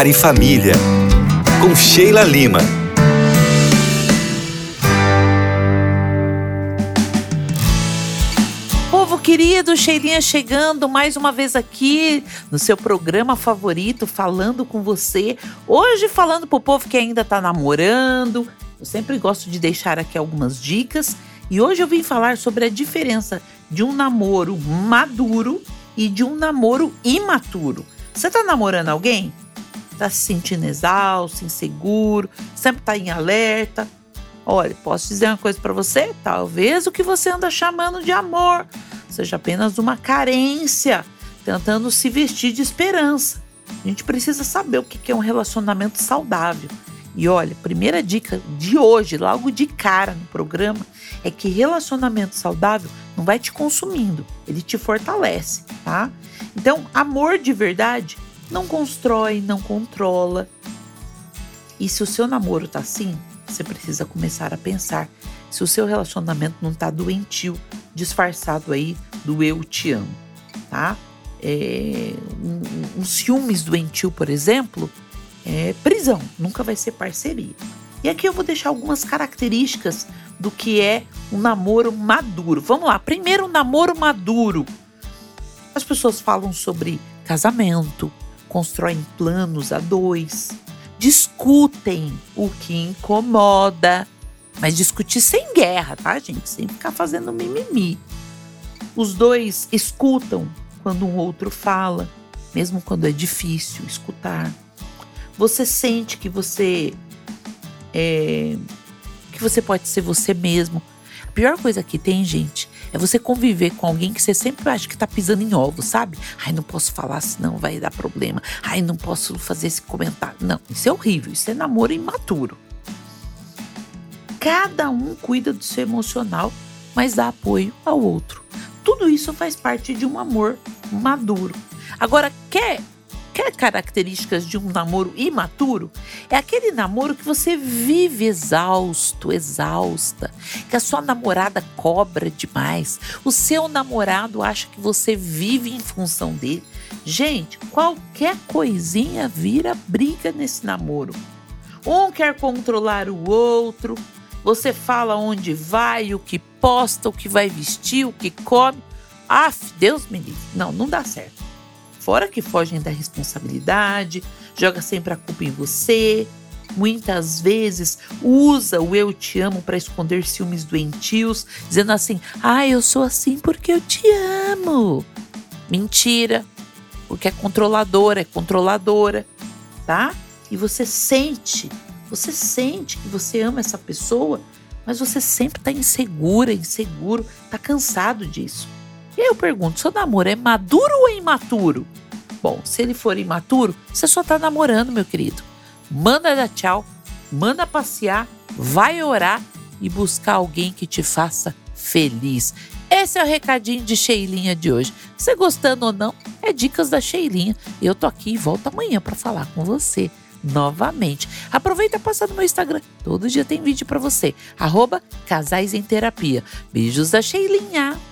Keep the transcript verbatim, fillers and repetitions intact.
Lar e Família, com Sheila Lima. Povo querido, Sheilinha chegando mais uma vez aqui no seu programa favorito, falando com você. Hoje falando pro povo que ainda tá namorando. Eu sempre gosto de deixar aqui algumas dicas. E hoje eu vim falar sobre a diferença de um namoro maduro e de um namoro imaturo. Você tá namorando alguém? Tá se sentindo exausto, inseguro, sempre tá em alerta. Olha, posso dizer uma coisa pra você? Talvez o que você anda chamando de amor seja apenas uma carência, tentando se vestir de esperança. A gente precisa saber o que é um relacionamento saudável. E olha, primeira dica de hoje, logo de cara no programa, é que relacionamento saudável não vai te consumindo, ele te fortalece, tá? Então, amor de verdade não constrói, não controla. E se o seu namoro tá assim, você precisa começar a pensar se o seu relacionamento não tá doentio, disfarçado aí do eu te amo, tá? É, um, um ciúmes doentio, por exemplo, é prisão, nunca vai ser parceria. E aqui eu vou deixar algumas características do que é um namoro maduro. Vamos lá, primeiro, um namoro maduro. As pessoas falam sobre casamento, constroem planos a dois, discutem o que incomoda, mas discutir sem guerra, tá, gente? Sem ficar fazendo mimimi. Os dois escutam quando um outro fala, mesmo quando é difícil escutar. Você sente que você é, que você pode ser você mesmo. A pior coisa que tem, gente, é você conviver com alguém que você sempre acha que tá pisando em ovos, sabe? Ai, não posso falar senão vai dar problema. Ai, não posso fazer esse comentário. Não, isso é horrível, isso é namoro imaturo. Cada um cuida do seu emocional, mas dá apoio ao outro. Tudo isso faz parte de um amor maduro. Agora, quer... Quer características de um namoro imaturo? É aquele namoro que você vive exausto, exausta, que a sua namorada cobra demais, o seu namorado acha que você vive em função dele. Gente, qualquer coisinha vira briga nesse namoro. Um quer controlar o outro, você fala onde vai, o que posta, o que vai vestir, o que come. Aff, Deus me livre. Não, não dá certo. Fora que fogem da responsabilidade, joga sempre a culpa em você, muitas vezes usa o eu te amo para esconder ciúmes doentios, dizendo assim, ah, eu sou assim porque eu te amo. Mentira, porque é controladora, é controladora, tá? E você sente, você sente que você ama essa pessoa, mas você sempre tá insegura, inseguro, tá cansado disso. E aí eu pergunto, seu namoro é maduro ou é imaturo? Bom, se ele for imaturo, você só tá namorando, meu querido. Manda dar tchau, manda passear, vai orar e buscar alguém que te faça feliz. Esse é o recadinho de Sheilinha de hoje. Você gostando ou não, é dicas da Sheilinha. Eu tô aqui e volto amanhã pra falar com você novamente. Aproveita e passa no meu Instagram. Todo dia tem vídeo pra você. Arroba Casais em Terapia. Beijos da Sheilinha.